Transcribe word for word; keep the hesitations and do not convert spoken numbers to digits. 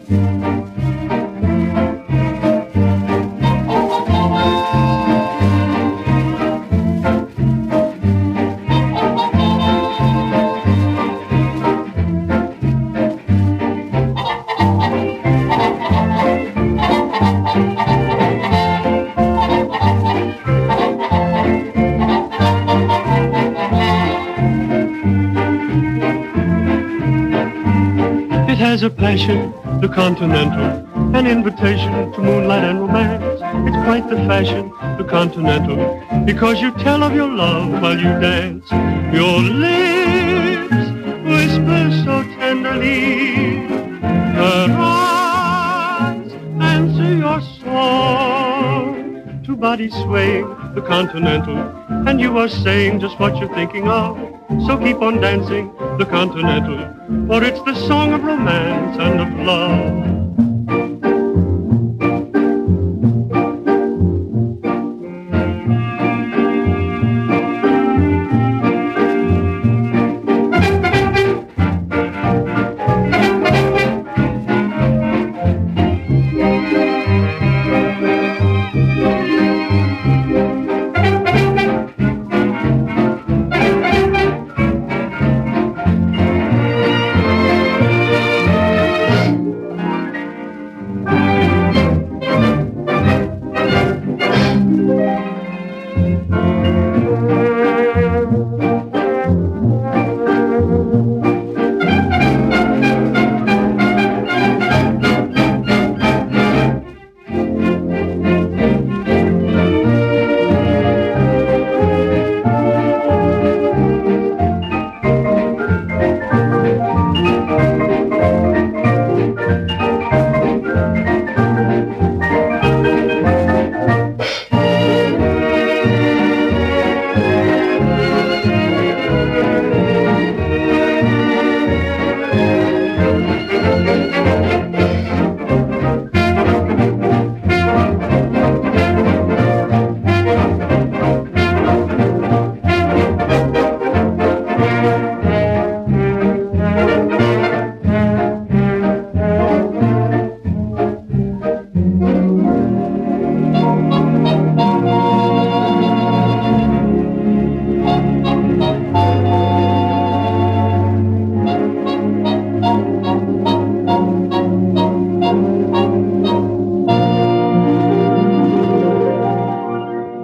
Has a passion, the continental, an invitation to moonlight and romance. It's quite the fashion, the continental, because you tell of your love while you dance. Your lips whisper so tenderly, your eyes answer your song. Two bodies swaying, the continental, and you are saying just what you're thinking of. So keep on dancing, the continental, for it's the song of romance and of love.